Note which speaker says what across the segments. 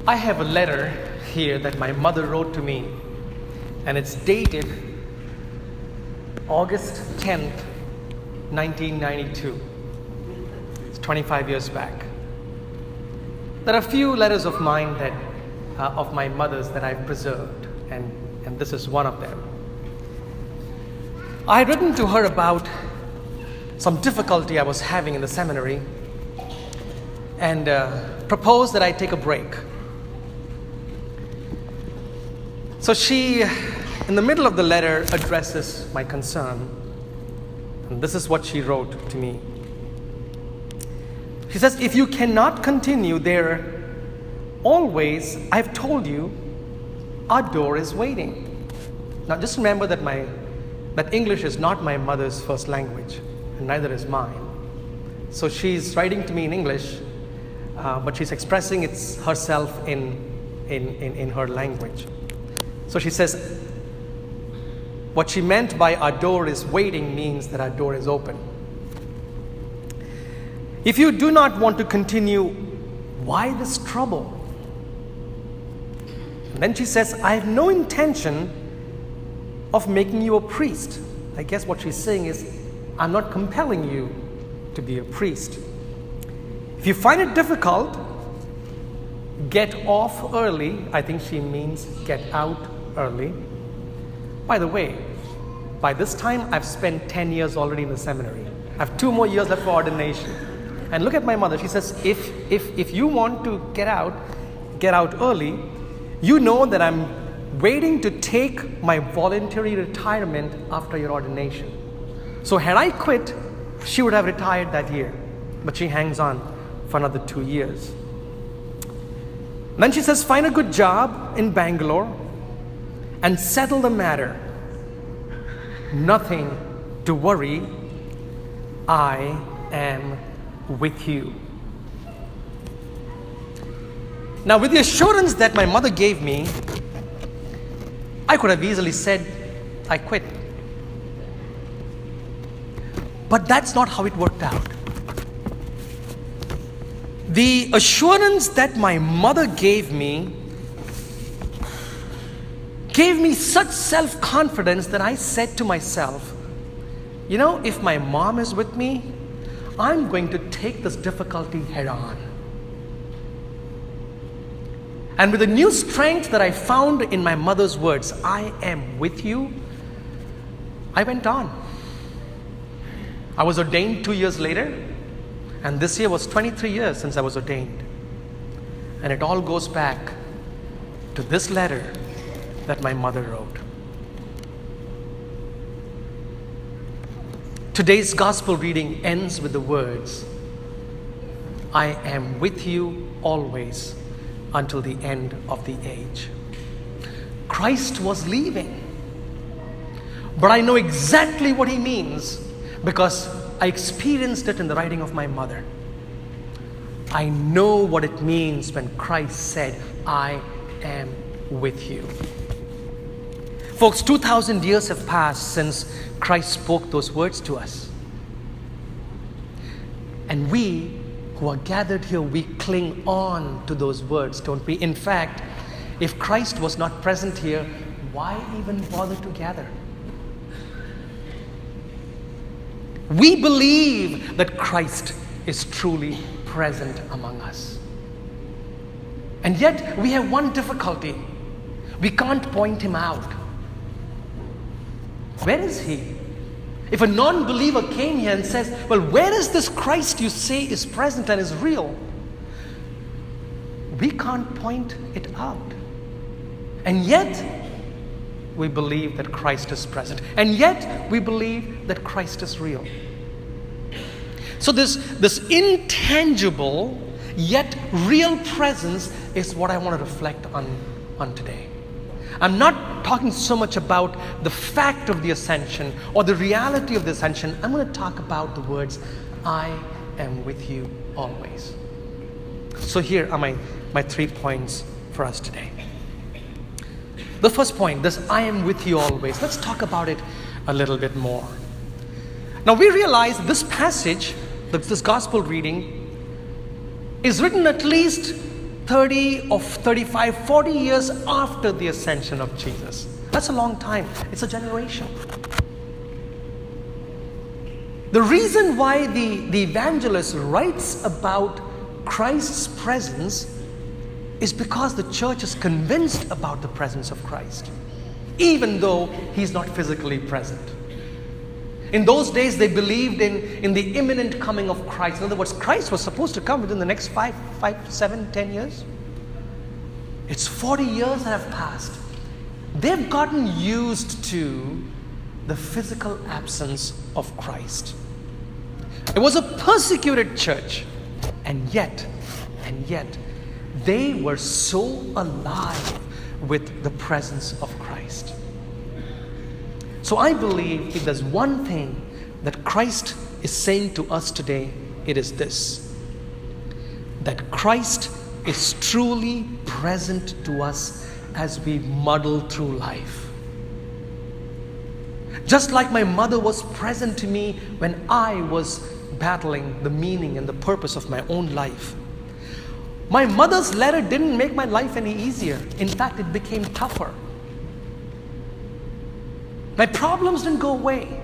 Speaker 1: I have a letter here that my mother wrote to me, and it's dated August 10th, 1992. It's 25 years back. There are a few letters of mine that, of my mother's that I've preserved, and this is one of them. I had written to her about some difficulty I was having in the seminary and proposed that I take a break. So she, in the middle of the letter, addresses my concern. And this is what she wrote to me. She says, if you cannot continue there, always, I've told you, our door is waiting. Now just remember that English is not my mother's first language, and neither is mine. So she's writing to me in English, but she's expressing herself in her language. So she says, what she meant by our door is waiting means that our door is open. If you do not want to continue, why this trouble? And then she says, I have no intention of making you a priest. I guess what she's saying is, I'm not compelling you to be a priest. If you find it difficult, get off early. I think she means get out early. By the way, by this time, I've spent 10 years already in the seminary. I have 2 more years left for ordination. And look at my mother. She says, if you want to get out early, you know that I'm waiting to take my voluntary retirement after your ordination. So had I quit, she would have retired that year. But she hangs on for another 2 years. Then she says, find a good job in Bangalore and settle the matter. Nothing to worry. I am with you. Now, with the assurance that my mother gave me, I could have easily said, I quit. But that's not how it worked out. The assurance that my mother gave me such self-confidence that I said to myself, you know, if my mom is with me, I'm going to take this difficulty head on. And with the new strength that I found in my mother's words, I am with you, I went on. I was ordained 2 years later, and this year was 23 years since I was ordained. And it all goes back to this letter that my mother wrote. Today's gospel reading ends with the words, I am with you always until the end of the age. Christ was leaving. But I know exactly what he means because I experienced it in the writing of my mother. I know what it means when Christ said, I am with you. Folks, 2,000 years have passed since Christ spoke those words to us. And we who are gathered here, we cling on to those words, don't we? In fact, if Christ was not present here, why even bother to gather? We believe that Christ is truly present among us. And yet, we have one difficulty. We can't point him out. Where is he? If a non-believer came here and says, well, where is this Christ you say is present and is real? We can't point it out. And yet, we believe that Christ is present. And yet, we believe that Christ is real. So this intangible yet real presence is what I want to reflect on today. I'm not talking so much about the fact of the ascension or the reality of the ascension. I'm going to talk about the words, I am with you always. So here are my 3 points for us today. The first point, this I am with you always. Let's talk about it a little bit more. Now we realize this passage, this gospel reading, is written at least 30 or 35, 40 years after the ascension of Jesus. That's a long time. It's a generation. The reason why the evangelist writes about Christ's presence is because the church is convinced about the presence of Christ, even though he's not physically present. In those days, they believed in the imminent coming of Christ. In other words, Christ was supposed to come within the next 5, 7, 10 years. It's 40 years that have passed. They've gotten used to the physical absence of Christ. It was a persecuted church, and yet, they were so alive with the presence of Christ. So I believe if there's one thing that Christ is saying to us today, it is this: that Christ is truly present to us as we muddle through life. Just like my mother was present to me when I was battling the meaning and the purpose of my own life. My mother's letter didn't make my life any easier. In fact, it became tougher. My problems didn't go away.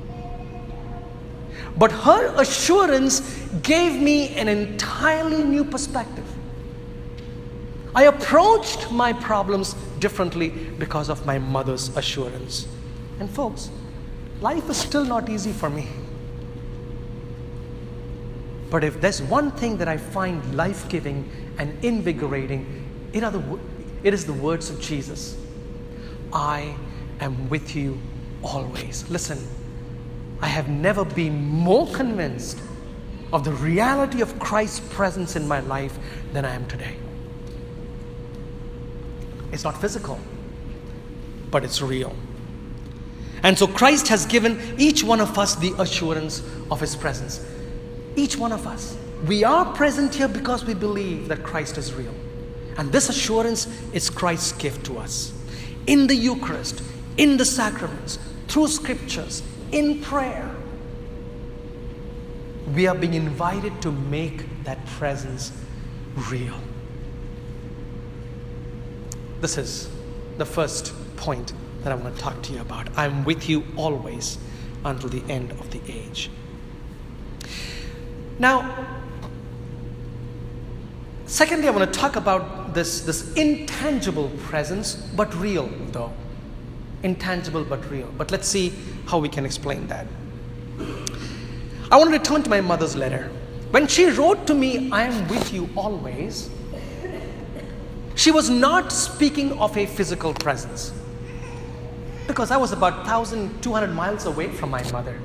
Speaker 1: But her assurance gave me an entirely new perspective. I approached my problems differently because of my mother's assurance. And folks, life is still not easy for me. But if there's one thing that I find life-giving and invigorating, it is the words of Jesus. I am with you always. Listen, I have never been more convinced of the reality of Christ's presence in my life than I am today. It's not physical, but it's real. And so Christ has given each one of us the assurance of his presence. Each one of us. We are present here because we believe that Christ is real. And this assurance is Christ's gift to us. In the Eucharist, in the sacraments, through scriptures, in prayer, we are being invited to make that presence real. This is the first point that I want to talk to you about. I'm with you always until the end of the age. Now, secondly, I want to talk about this intangible presence, but real though. Intangible but real. But let's see how we can explain that. I want to return to my mother's letter. When she wrote to me, I am with you always, she was not speaking of a physical presence, because I was about 1,200 miles away from my mother.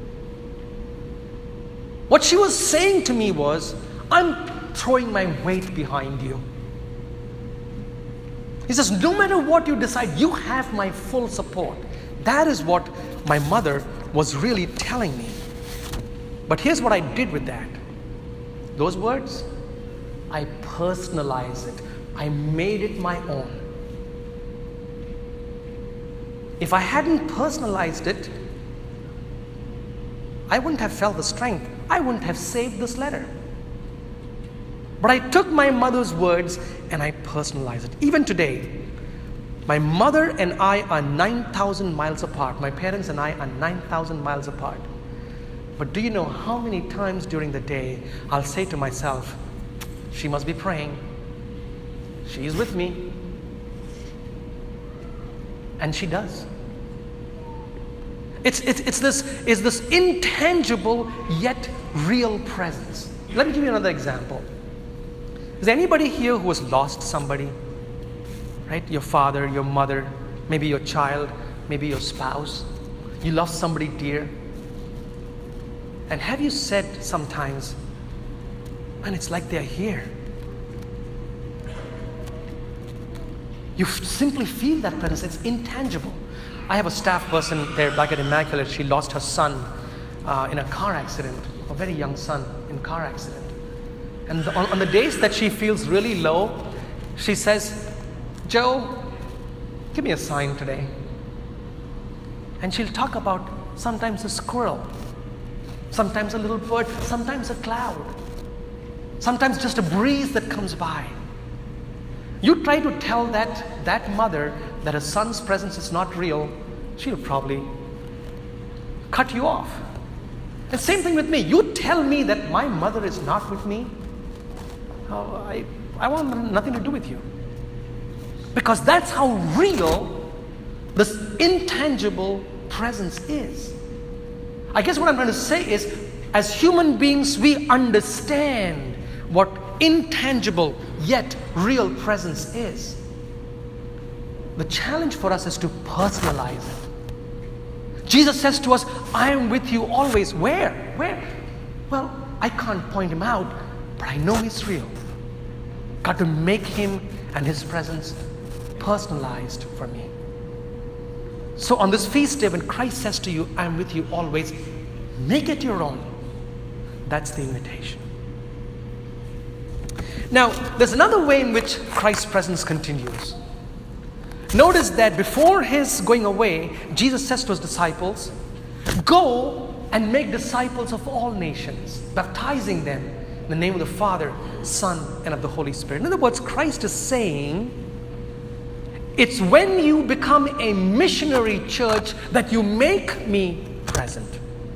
Speaker 1: What she was saying to me was, I'm throwing my weight behind you. He says, no matter what you decide, you have my full support. That is what my mother was really telling me. But here's what I did with that. Those words, I personalized it. I made it my own. If I hadn't personalized it, I wouldn't have felt the strength. I wouldn't have saved this letter. But I took my mother's words and I personalized it. Even today, my mother and I are 9,000 miles apart. My parents and I are 9,000 miles apart. But do you know how many times during the day I'll say to myself, she must be praying. She's with me. And she does. It's this intangible yet real presence. Let me give you another example. Is there anybody here who has lost somebody? Right? Your father, your mother, maybe your child, maybe your spouse. You lost somebody dear. And have you said sometimes, man, it's like they're here. You simply feel that presence. It's intangible. I have a staff person there back at Immaculate. She lost her son in a car accident, a very young son in a car accident. And on the days that she feels really low, she says, Joe, give me a sign today. And she'll talk about sometimes a squirrel, sometimes a little bird, sometimes a cloud, sometimes just a breeze that comes by. You try to tell that mother that her son's presence is not real, she'll probably cut you off. And same thing with me. You tell me that my mother is not with me, I want nothing to do with you. Because that's how real this intangible presence is. I guess what I'm trying to say is, as human beings, we understand what intangible yet real presence is. The challenge for us is to personalize it. Jesus says to us, I am with you always. Where? Well, I can't point him out, but I know he's real. Got to make him and his presence personalized for me. So on this feast day, when Christ says to you, I am with you always, make it your own. That's the invitation. Now, there's another way in which Christ's presence continues. Notice that before his going away, Jesus says to his disciples, go and make disciples of all nations, baptizing them in the name of the Father, Son, and of the Holy Spirit. In other words, Christ is saying, it's when you become a missionary church that you make me present.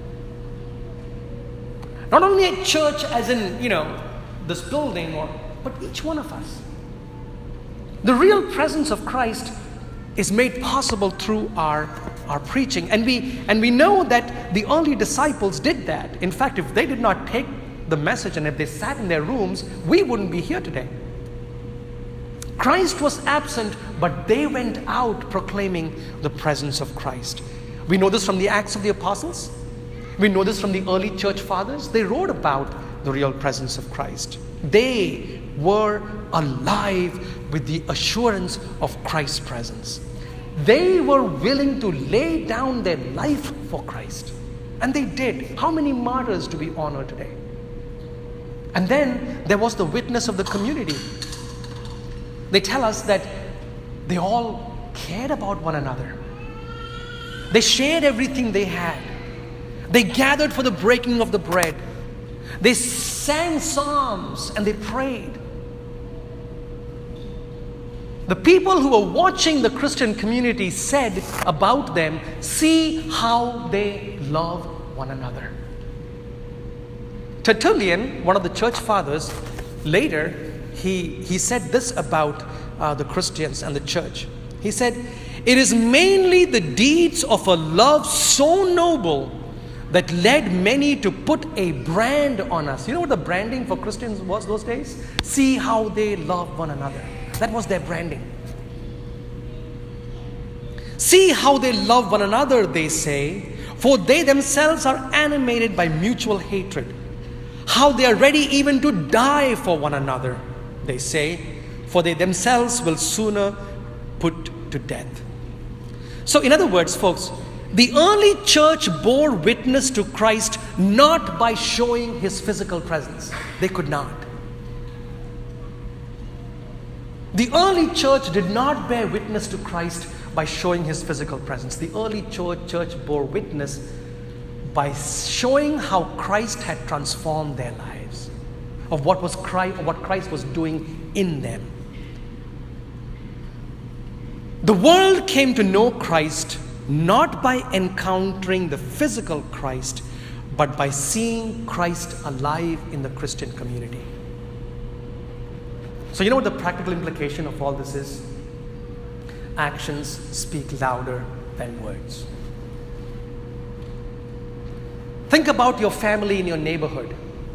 Speaker 1: Not only a church as in, this building, but each one of us. The real presence of Christ is made possible through our preaching. And we know that the early disciples did that. In fact, if they did not take the message and if they sat in their rooms, we wouldn't be here today. Christ was absent, but they went out proclaiming the presence of Christ. We know this from the Acts of the Apostles. We know this from the early church fathers. They wrote about the real presence of Christ. They were alive with the assurance of Christ's presence. They were willing to lay down their life for Christ. And they did. How many martyrs do we honor today? And then there was the witness of the community. They tell us that they all cared about one another. They shared everything they had. They gathered for the breaking of the bread. They sang psalms and they prayed. The people who were watching the Christian community said about them, see how they love one another. Tertullian, one of the church fathers, later he said this about the Christians and the church. He said, it is mainly the deeds of a love so noble that led many to put a brand on us. You know what the branding for Christians was those days? See how they love one another. That was their branding. See how they love one another, they say, for they themselves are animated by mutual hatred. How they are ready even to die for one another, they say, for they themselves will sooner put to death. So in other words, folks, the early church bore witness to Christ not by showing his physical presence. They could not. The early church did not bear witness to Christ by showing his physical presence. The early church bore witness by showing how Christ had transformed their lives, of what Christ was doing in them. The world came to know Christ not by encountering the physical Christ, but by seeing Christ alive in the Christian community. So you know what the practical implication of all this is? Actions speak louder than words. Think about your family in your neighborhood.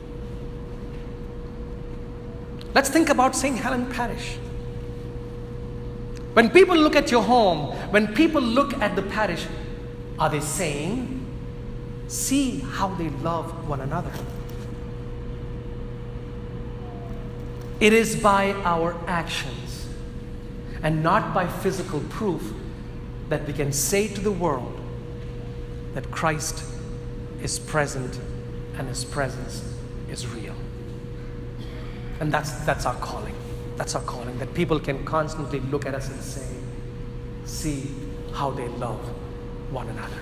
Speaker 1: Let's think about St. Helen Parish. When people look at your home, when people look at the parish, are they saying, see how they love one another? It is by our actions and not by physical proof that we can say to the world that Christ is present and his presence is real. And that's our calling. That's our calling, that people can constantly look at us and say, see how they love one another.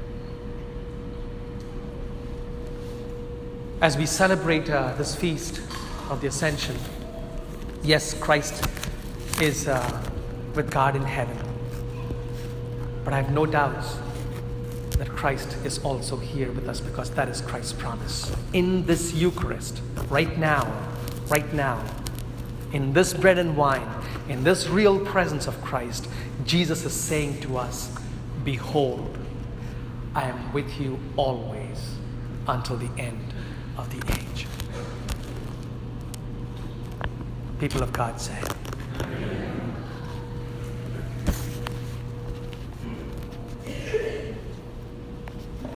Speaker 1: As we celebrate this feast of the Ascension, yes, Christ is with God in heaven. But I have no doubts that Christ is also here with us, because that is Christ's promise. In this Eucharist, right now, in this bread and wine, in this real presence of Christ, Jesus is saying to us, behold, I am with you always until the end of the age. People of God say,